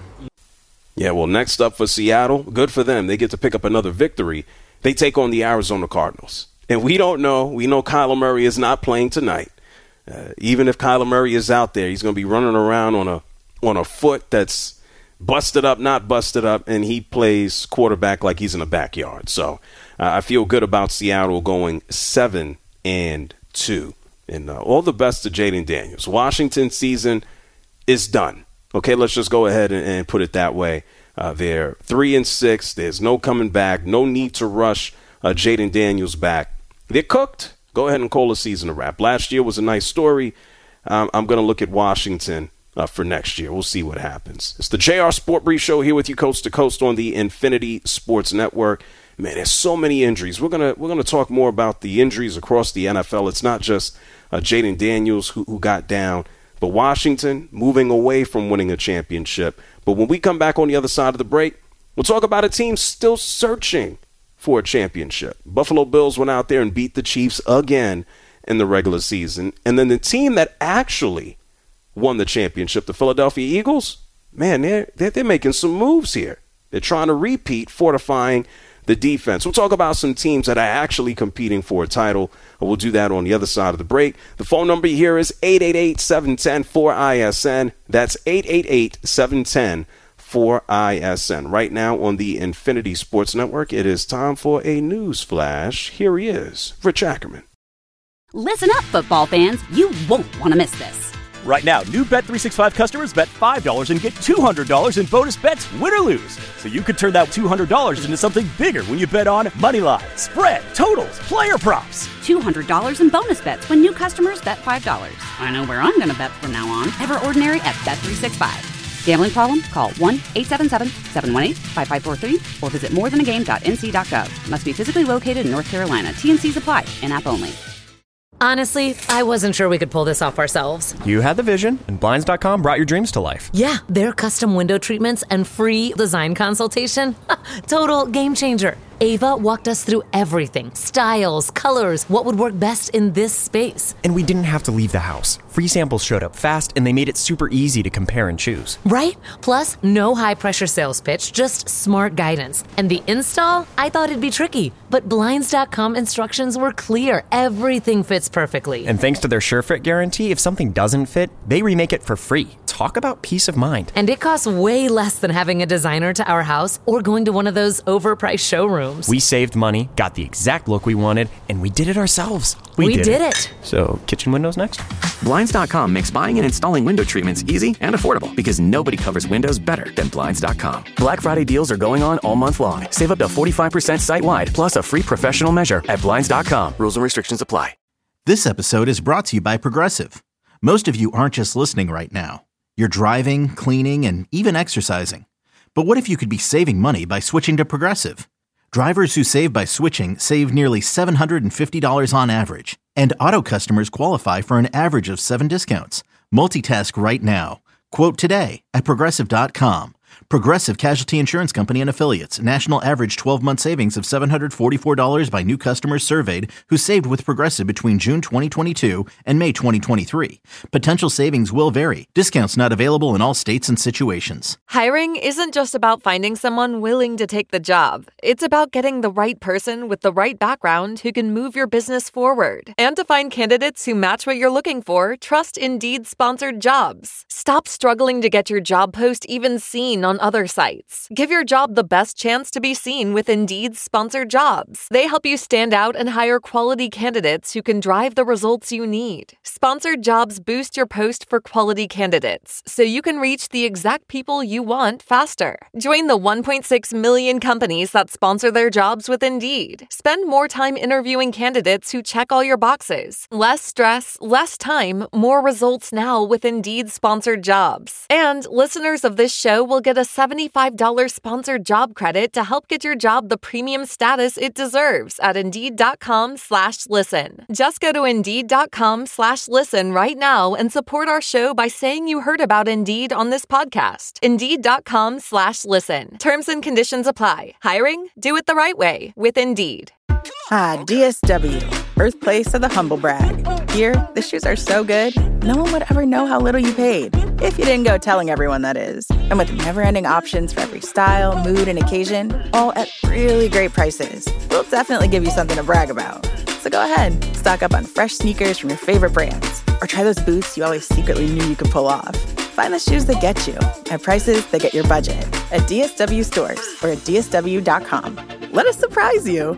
Yeah, well, next up for Seattle, good for them. They get to pick up another victory. They take on the Arizona Cardinals. And we don't know. We know Kyler Murray is not playing tonight. Uh, even if Kyler Murray is out there, he's going to be running around on a on a foot that's busted up, not busted up, and he plays quarterback like he's in the backyard. So uh, I feel good about Seattle going seven and two. And uh, all the best to Jaden Daniels. Washington's season is done. Okay, let's just go ahead and, and put it that way. Uh, they're three and six. There's no coming back. No need to rush uh, Jaden Daniels back. They're cooked. Go ahead and call the season a wrap. Last year was a nice story. Um, I'm going to look at Washington uh, for next year. We'll see what happens. It's the J R Sport Brief Show here with you coast to coast on the Infinity Sports Network. Man, there's so many injuries. We're gonna we're gonna talk more about the injuries across the N F L. It's not just uh, Jaden Daniels who, who got down, but Washington moving away from winning a championship. But when we come back on the other side of the break, we'll talk about a team still searching for a championship. Buffalo Bills went out there and beat the Chiefs again in the regular season. And then the team that actually won the championship, the Philadelphia Eagles, man, they're, they're, they're making some moves here. They're trying to repeat, fortifying the defense. We'll talk about some teams that are actually competing for a title. We'll do that on the other side of the break. The phone number here is eight eight eight, seven one zero, four I S N. That's eight eight eight, seven one zero, four I S N. Right now on the Infinity Sports Network, it is time for a news flash. Here he is, Rich Ackerman. Listen up, football fans. You won't want to miss this. Right now, new Bet three sixty-five customers bet five dollars and get two hundred dollars in bonus bets, win or lose. So you could turn that two hundred dollars into something bigger when you bet on Moneyline, spread, totals, player props. two hundred dollars in bonus bets when new customers bet five dollars. I know where I'm going to bet from now on. Ever Ordinary at Bet three sixty-five. Gambling problem? Call one eight seven seven, seven one eight, five five four three or visit more than a game dot n c dot gov. Must be physically located in North Carolina. T and Cs apply. In-app only. Honestly, I wasn't sure we could pull this off ourselves. You had the vision, and Blinds dot com brought your dreams to life. Yeah, their custom window treatments and free design consultation. Total game changer. Ava walked us through everything. Styles, colors, what would work best in this space. And we didn't have to leave the house. Free samples showed up fast, and they made it super easy to compare and choose. Right? Plus, no high-pressure sales pitch, just smart guidance. And the install? I thought it'd be tricky, but Blinds dot com instructions were clear. Everything fits perfectly. And thanks to their SureFit guarantee, if something doesn't fit, they remake it for free. Talk about peace of mind. And it costs way less than having a designer to our house or going to one of those overpriced showrooms. We saved money, got the exact look we wanted, and we did it ourselves. We, we did, did it. it. So, kitchen windows next? Blinds dot com makes buying and installing window treatments easy and affordable because nobody covers windows better than Blinds dot com. Black Friday deals are going on all month long. Save up to forty-five percent site-wide, plus a free professional measure at Blinds dot com. Rules and restrictions apply. This episode is brought to you by Progressive. Most of you aren't just listening right now. You're driving, cleaning, and even exercising. But what if you could be saving money by switching to Progressive? Drivers who save by switching save nearly seven hundred fifty dollars on average. And auto customers qualify for an average of seven discounts. Multitask right now. Quote today at Progressive dot com. Progressive Casualty Insurance Company and Affiliates. National average twelve-month savings of seven hundred forty-four dollars by new customers surveyed who saved with Progressive between June twenty twenty-two and May twenty twenty-three. Potential savings will vary. Discounts not available in all states and situations. Hiring isn't just about finding someone willing to take the job. It's about getting the right person with the right background who can move your business forward. And to find candidates who match what you're looking for, trust Indeed-sponsored jobs. Stop struggling to get your job post even seen on other sites. Give your job the best chance to be seen with Indeed's sponsored jobs. They help you stand out and hire quality candidates who can drive the results you need. Sponsored jobs boost your post for quality candidates, so you can reach the exact people you want faster. Join the one point six million companies that sponsor their jobs with Indeed. Spend more time interviewing candidates who check all your boxes. Less stress, less time, more results now with Indeed sponsored jobs. And listeners of this show will get a seventy-five dollars sponsored job credit to help get your job the premium status it deserves at Indeed.com slash listen. Just go to Indeed.com slash listen right now and support our show by saying you heard about Indeed on this podcast. Indeed.com slash listen. Terms and conditions apply. Hiring? Do it the right way with Indeed. Ah, D S W, birthplace of the humble brag. Here, the shoes are so good, no one would ever know how little you paid. If you didn't go telling everyone, that is. And with never-ending options for every style, mood, and occasion, all at really great prices, we'll definitely give you something to brag about. So go ahead, stock up on fresh sneakers from your favorite brands, or try those boots you always secretly knew you could pull off. Find the shoes that get you at prices that get your budget at D S W stores or at D S W dot com. Let us surprise you.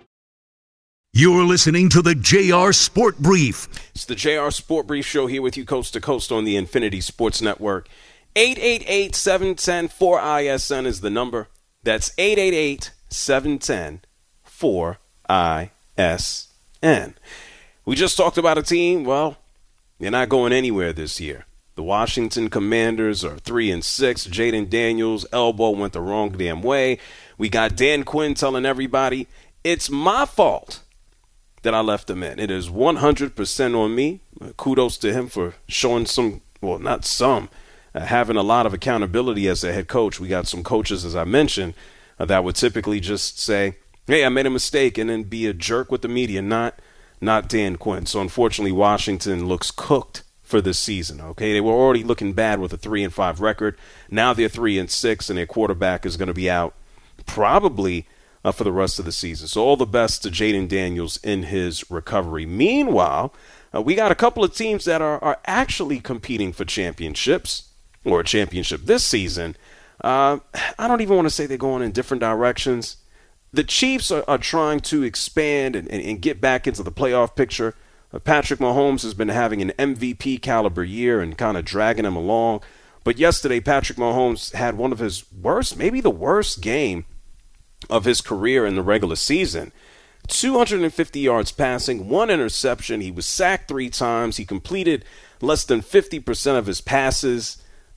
You're listening to the J R Sport Brief. It's the J R Sport Brief show here with you coast to coast on the Infinity Sports Network. eight eight eight, seven one zero, four I S N is the number. That's eight eight eight, seven one zero, four I S N. We just talked about a team, well, they're not going anywhere this year. The Washington Commanders are three and six. Jaden Daniels' elbow went the wrong damn way. We got Dan Quinn telling everybody, it's my fault that I left him in. It is one hundred percent on me. Kudos to him for showing some, well, not some, uh, having a lot of accountability as a head coach. We got some coaches, as I mentioned, uh, that would typically just say, hey, I made a mistake, and then be a jerk with the media, not not Dan Quinn. So unfortunately, Washington looks cooked for this season. Okay, they were already looking bad with a three and five record. Now they're three and six, and their quarterback is going to be out probably Uh, for the rest of the season. So all the best to Jaden Daniels in his recovery. Meanwhile, uh, we got a couple of teams that are, are actually competing for championships or a championship this season. Uh, I don't even want to say they're going in different directions. The Chiefs are, are trying to expand and, and, and get back into the playoff picture. Uh, Patrick Mahomes has been having an M V P caliber year and kind of dragging him along. But yesterday, Patrick Mahomes had one of his worst, maybe the worst game of his career in the regular season. two hundred fifty yards passing, one interception. He was sacked three times. He completed less than fifty percent of his passes.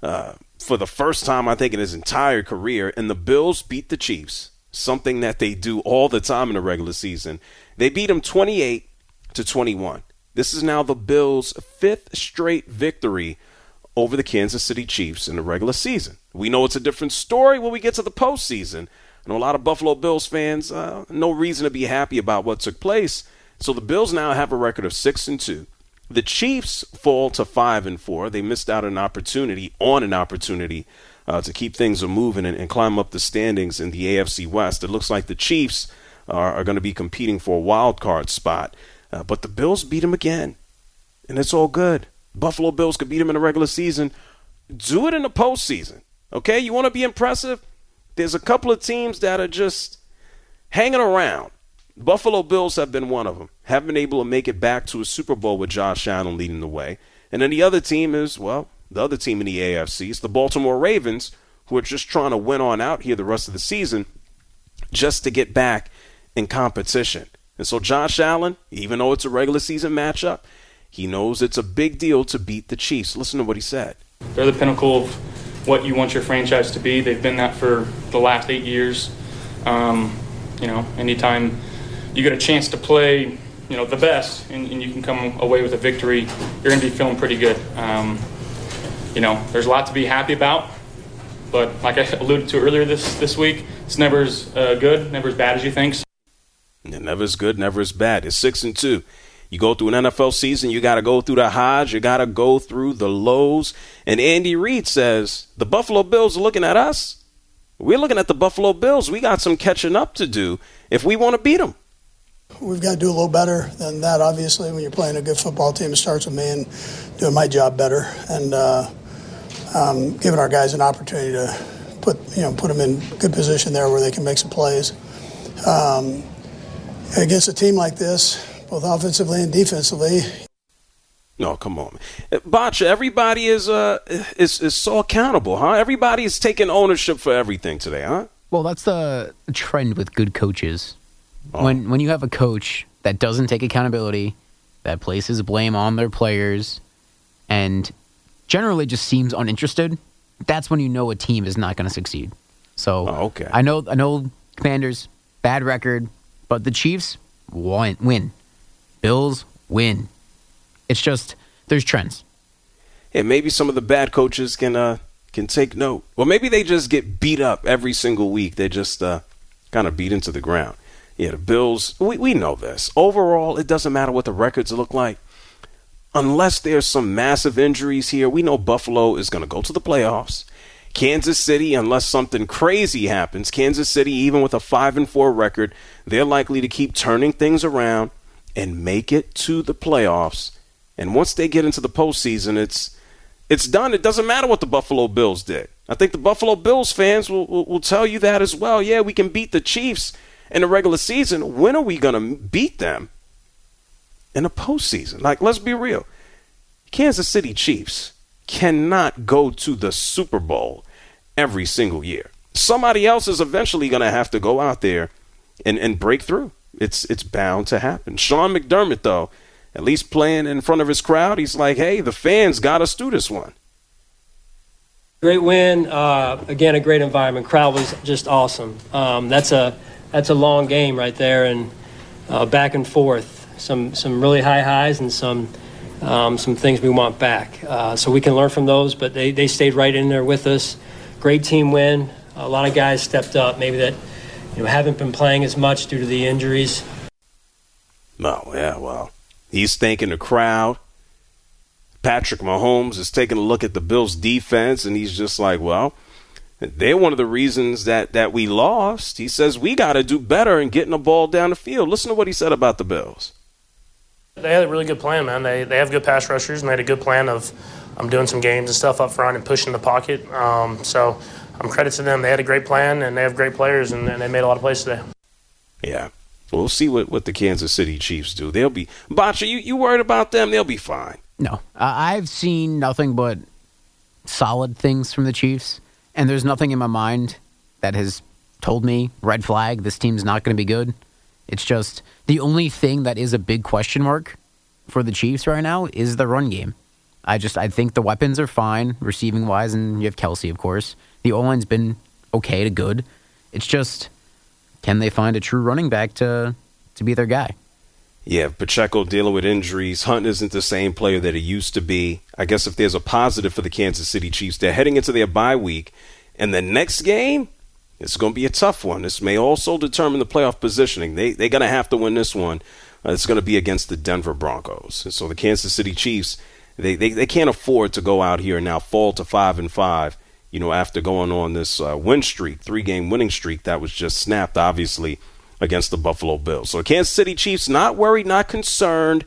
uh, for the first time, I think, in his entire career. And the Bills beat the Chiefs, something that they do all the time in the regular season. They beat them twenty-eight to twenty-one. This is now the Bills' fifth straight victory over the Kansas City Chiefs in the regular season. We know it's a different story when we get to the postseason. I know a lot of Buffalo Bills fans, uh, no reason to be happy about what took place. So the Bills now have a record of six and two. The Chiefs fall to five and four. They missed out an opportunity on an opportunity uh, to keep things moving and, and climb up the standings in the A F C West. It looks like the Chiefs are, are going to be competing for a wild card spot. Uh, but the Bills beat them again, and it's all good. Buffalo Bills could beat them in the regular season. Do it in the postseason, okay? You want to be impressive? There's a couple of teams that are just hanging around. Buffalo Bills have been one of them, haven't been able to make it back to a Super Bowl with Josh Allen leading the way. And then the other team is, well, the other team in the A F C is the Baltimore Ravens, who are just trying to win on out here the rest of the season just to get back in competition. And so Josh Allen, even though it's a regular season matchup, he knows it's a big deal to beat the Chiefs. Listen to what he said. They're the pinnacle of what you want your franchise to be. They've been that for the last eight years. Um, you know, anytime you get a chance to play, you know, the best and, and you can come away with a victory, you're going to be feeling pretty good. Um, you know, there's a lot to be happy about. But like I alluded to earlier this, this week, it's never as uh, good, never as bad as you think. Never as good, never as bad. It's six and two. You go through an N F L season, you got to go through the highs, you got to go through the lows. And Andy Reid says, the Buffalo Bills are looking at us. We're looking at the Buffalo Bills. We got some catching up to do if we want to beat them. We've got to do a little better than that, obviously. When you're playing a good football team, it starts with me and doing my job better and uh, um, giving our guys an opportunity to put, you know, put them in good position there where they can make some plays. Um, Against a team like this, both offensively and defensively. No, come on. Bacha, everybody is uh is, is so accountable, huh? Everybody is taking ownership for everything today, huh? Well, that's the trend with good coaches. Oh. When when you have a coach that doesn't take accountability, that places blame on their players, and generally just seems uninterested, that's when you know a team is not going to succeed. So oh, okay. I know I know Commanders, bad record. But the Chiefs win. win. Bills win. It's just, there's trends. Yeah, maybe some of the bad coaches can uh, can take note. Or maybe they just get beat up every single week. They just uh, kind of beat into the ground. Yeah, the Bills, we, we know this. Overall, it doesn't matter what the records look like. Unless there's some massive injuries here, we know Buffalo is going to go to the playoffs. Kansas City, unless something crazy happens, Kansas City, even with a five and four record, they're likely to keep turning things around and make it to the playoffs. And once they get into the postseason, it's it's done. It doesn't matter what the Buffalo Bills did. I think the Buffalo Bills fans will, will, will tell you that as well. Yeah, we can beat the Chiefs in the regular season. When are we going to beat them in the postseason? Like, let's be real. Kansas City Chiefs cannot go to the Super Bowl every single year. Somebody else is eventually going to have to go out there and, and break through. It's it's bound to happen. Sean McDermott, though, at least playing in front of his crowd, he's like, hey, the fans got us through this one. Great win. Uh, again, a great environment. Crowd was just awesome. Um, that's a that's a long game right there, and uh, back and forth. Some some really high highs and some Um, some things we want back. Uh, so we can learn from those, but they, they stayed right in there with us. Great team win. A lot of guys stepped up, maybe that you know haven't been playing as much due to the injuries. Oh, yeah, well, he's thanking the crowd. Patrick Mahomes is taking a look at the Bills' defense, and he's just like, well, they're one of the reasons that, that we lost. He says we got to do better in getting the ball down the field. Listen to what he said about the Bills. They had a really good plan, man. They they have good pass rushers, and they had a good plan of um, doing some games and stuff up front and pushing the pocket. Um, so um, credit to them. They had a great plan, and they have great players, and, and they made a lot of plays today. Yeah. We'll see what, what the Kansas City Chiefs do. They'll be – Bacha, you, you worried about them? They'll be fine. No. Uh, I've seen nothing but solid things from the Chiefs, and there's nothing in my mind that has told me, red flag, this team's not going to be good. It's just the only thing that is a big question mark for the Chiefs right now is the run game. I just I think the weapons are fine, receiving wise, and you have Kelsey, of course. The O-line's been okay to good. It's just, can they find a true running back to to be their guy? Yeah, Pacheco dealing with injuries. Hunt isn't the same player that he used to be. I guess if there's a positive for the Kansas City Chiefs, they're heading into their bye week, and the next game, it's going to be a tough one. This may also determine the playoff positioning. They, they're going to have to win this one. Uh, it's going to be against the Denver Broncos. And so the Kansas City Chiefs, they, they, they can't afford to go out here and now fall to five and five, you know, after going on this uh, win streak, three-game winning streak that was just snapped, obviously, against the Buffalo Bills. So the Kansas City Chiefs, not worried, not concerned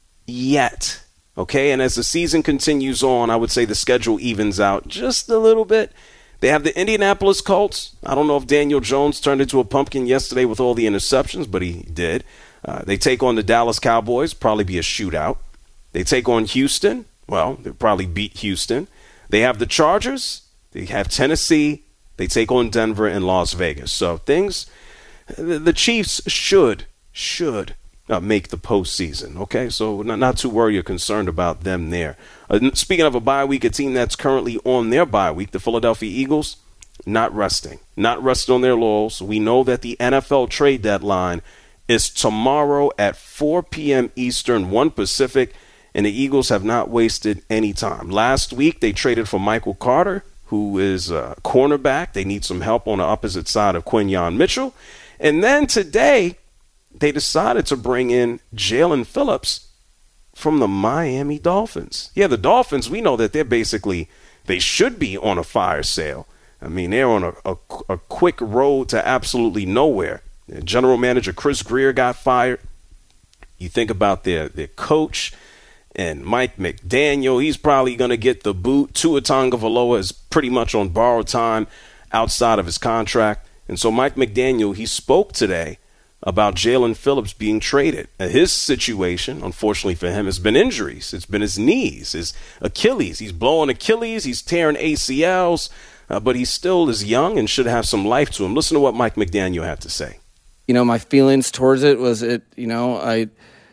yet. Okay, and as the season continues on, I would say the schedule evens out just a little bit. They have the Indianapolis Colts. I don't know if Daniel Jones turned into a pumpkin yesterday with all the interceptions, but he did. Uh, they take on the Dallas Cowboys, probably be a shootout. They take on Houston. Well, they'll probably beat Houston. They have the Chargers. They have Tennessee. They take on Denver and Las Vegas. So things, the Chiefs should, should uh, make the postseason. Okay, so not, not too worried or concerned about them there. Uh, speaking of a bye week, a team that's currently on their bye week, the Philadelphia Eagles, not resting. Not resting on their laurels. We know that the N F L trade deadline is tomorrow at four p.m. Eastern, one Pacific, and the Eagles have not wasted any time. Last week, they traded for Michael Carter, who is a cornerback. They need some help on the opposite side of Quinyon Mitchell. And then today, they decided to bring in Jaelan Phillips from the Miami Dolphins. Yeah, the Dolphins, we know that they're basically, they should be on a fire sale. I mean, they're on a, a, a quick road to absolutely nowhere. Their general manager Chris Greer got fired. You think about their, their coach and Mike McDaniel. He's probably going to get the boot. Tua Tagovailoa is pretty much on borrowed time outside of his contract. And so Mike McDaniel, he spoke today about Jaelan Phillips being traded. His situation, unfortunately for him, has been injuries. It's been his knees, his Achilles. He's blowing Achilles. He's tearing A C Ls. Uh, but he still is young and should have some life to him. Listen to what Mike McDaniel had to say. You know, my feelings towards it was it, you know, I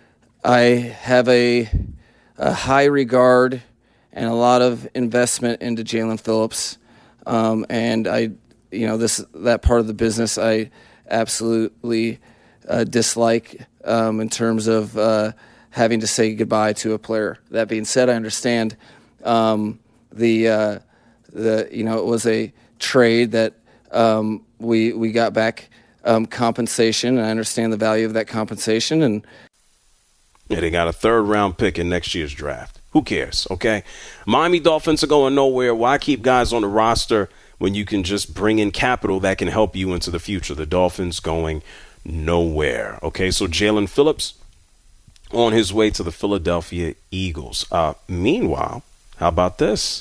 I have a, a high regard and a lot of investment into Jaelan Phillips. Um, and I, you know, this that part of the business I absolutely uh, dislike um, in terms of uh, having to say goodbye to a player. That being said, I understand um, the uh, the you know it was a trade that um, we we got back um, compensation, and I understand the value of that compensation. And yeah, they got a third round pick in next year's draft. Who cares? Okay, Miami Dolphins are going nowhere. Why keep guys on the roster when you can just bring in capital that can help you into the future? The Dolphins going nowhere. Okay, so Jaelan Phillips on his way to the Philadelphia Eagles. Uh, meanwhile, how about this?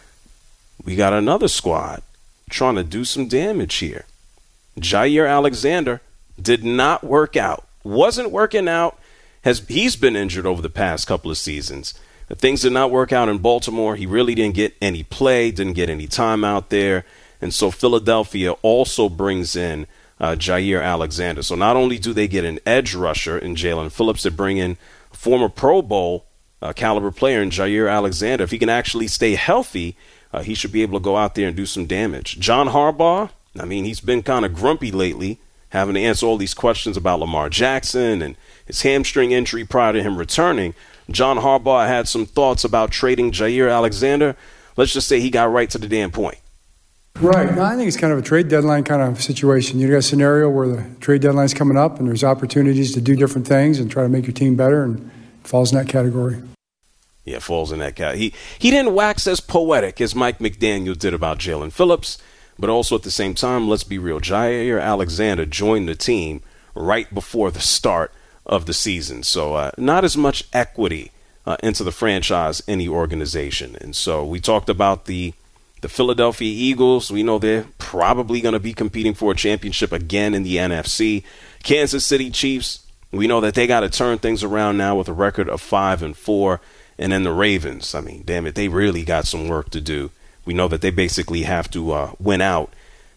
We got another squad trying to do some damage here. Jair Alexander did not work out. Wasn't working out. Has He's been injured over the past couple of seasons. Things did not work out in Baltimore. He really didn't get any play, didn't get any time out there. And so Philadelphia also brings in uh, Jair Alexander. So not only do they get an edge rusher in Jaelan Phillips, they bring in a former Pro Bowl uh, caliber player in Jair Alexander. If he can actually stay healthy, uh, he should be able to go out there and do some damage. John Harbaugh, I mean, he's been kind of grumpy lately, having to answer all these questions about Lamar Jackson and his hamstring injury prior to him returning. John Harbaugh had some thoughts about trading Jair Alexander. Let's just say he got right to the damn point. Right. No, I think it's kind of a trade deadline kind of situation. You got a scenario where the trade deadline's coming up and there's opportunities to do different things and try to make your team better, and it falls in that category. Yeah, falls in that category. He, he didn't wax as poetic as Mike McDaniel did about Jaelan Phillips, but also at the same time, let's be real, Jair Alexander joined the team right before the start of the season. So uh, not as much equity uh, into the franchise in the organization. And so we talked about the the Philadelphia Eagles. We know they're probably going to be competing for a championship again in the N F C. Kansas City Chiefs, we know that they got to turn things around now with a record of five and four. And then the Ravens, I mean, damn it, they really got some work to do. We know that they basically have to uh, win out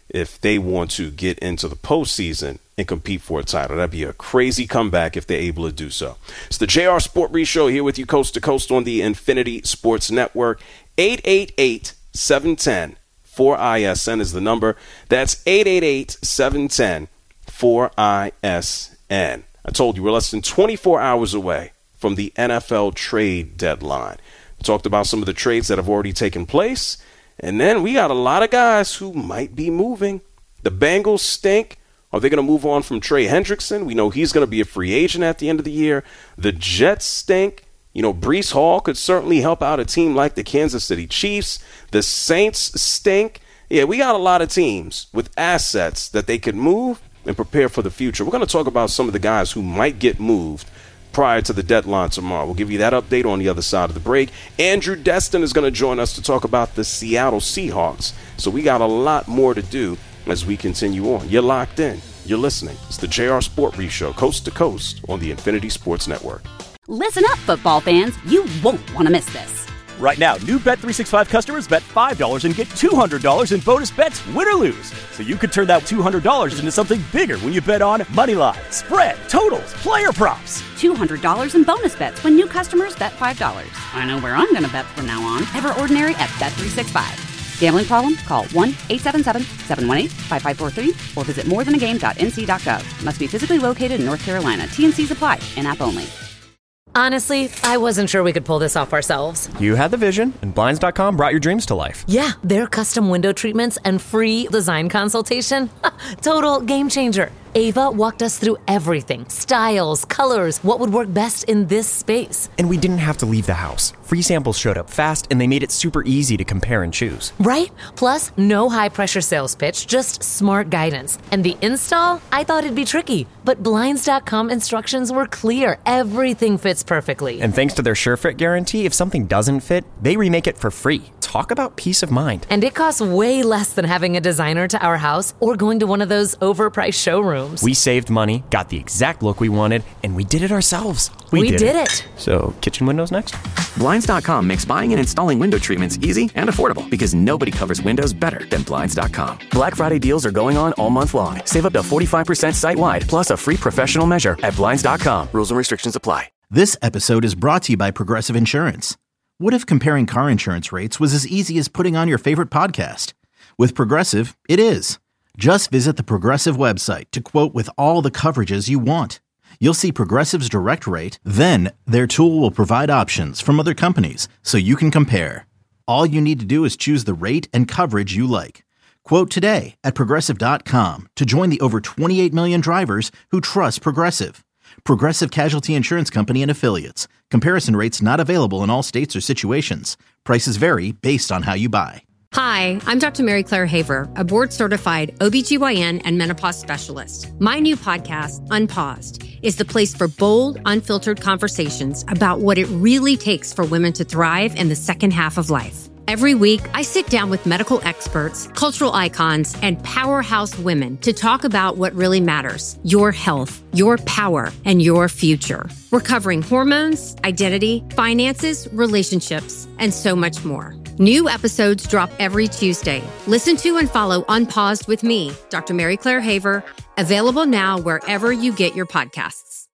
if they want to get into the postseason and compete for a title. That'd be a crazy comeback if they're able to do so. It's the J R Sport Brief Show here with you coast to coast on the Infinity Sports Network. eight eight eight, seven one zero, four I S N is the number. That's eight eight eight, seven one zero, four I S N. I told you we're less than twenty-four hours away from the N F L trade deadline. We talked about some of the trades that have already taken place. And then we got a lot of guys who might be moving. The Bengals stink. Are they going to move on from Trey Hendrickson? We know he's going to be a free agent at the end of the year. The Jets stink. You know, Breece Hall could certainly help out a team like the Kansas City Chiefs. The Saints stink. Yeah, we got a lot of teams with assets that they could move and prepare for the future. We're going to talk about some of the guys who might get moved prior to the deadline tomorrow. We'll give you that update on the other side of the break. Andrew Destin is going to join us to talk about the Seattle Seahawks. So we got a lot more to do as we continue on. You're locked in. You're listening. It's the J R Sport Brief Show, coast to coast on the Infinity Sports Network. Listen up, football fans. You won't want to miss this. Right now, new Bet three sixty-five customers bet five dollars and get two hundred dollars in bonus bets, win or lose. So you could turn that two hundred dollars into something bigger when you bet on money line, spread, totals, player props. two hundred dollars in bonus bets when new customers bet five dollars. I know where I'm going to bet from now on. Ever ordinary at Bet three sixty-five. Gambling problem? Call one eight seven seven, seven one eight, five five four three or visit more than a game dot n c dot gov. Must be physically located in North Carolina. T and Cs apply. In-app only. Honestly, I wasn't sure we could pull this off ourselves. You had the vision, and Blinds dot com brought your dreams to life. Yeah, their custom window treatments and free design consultation. Total game changer. Ava walked us through everything. Styles, colors, what would work best in this space. And we didn't have to leave the house. Free samples showed up fast, and they made it super easy to compare and choose. Right? Plus, no high-pressure sales pitch, just smart guidance. And the install? I thought it'd be tricky, but Blinds dot com instructions were clear. Everything fits perfectly. And thanks to their SureFit guarantee, if something doesn't fit, they remake it for free. Talk about peace of mind. And it costs way less than having a designer to our house or going to one of those overpriced showrooms. We saved money, got the exact look we wanted, and we did it ourselves. We, we did, did it. it. So, kitchen windows next? Blinds dot com makes buying and installing window treatments easy and affordable because nobody covers windows better than Blinds dot com. Black Friday deals are going on all month long. Save up to forty-five percent site-wide, plus a free professional measure at Blinds dot com. Rules and restrictions apply. This episode is brought to you by Progressive Insurance. What if comparing car insurance rates was as easy as putting on your favorite podcast? With Progressive, it is. Just visit the Progressive website to quote with all the coverages you want. You'll see Progressive's direct rate, then their tool will provide options from other companies so you can compare. All you need to do is choose the rate and coverage you like. Quote today at Progressive dot com to join the over twenty-eight million drivers who trust Progressive. Progressive Casualty Insurance Company and Affiliates. Comparison rates not available in all states or situations. Prices vary based on how you buy. Hi, I'm Doctor Mary Claire Haver, a board-certified O B G Y N and menopause specialist. My new podcast, Unpaused, is the place for bold, unfiltered conversations about what it really takes for women to thrive in the second half of life. Every week, I sit down with medical experts, cultural icons, and powerhouse women to talk about what really matters: your health, your power, and your future. We're covering hormones, identity, finances, relationships, and so much more. New episodes drop every Tuesday. Listen to and follow Unpaused with me, Doctor Mary Claire Haver, available now wherever you get your podcasts.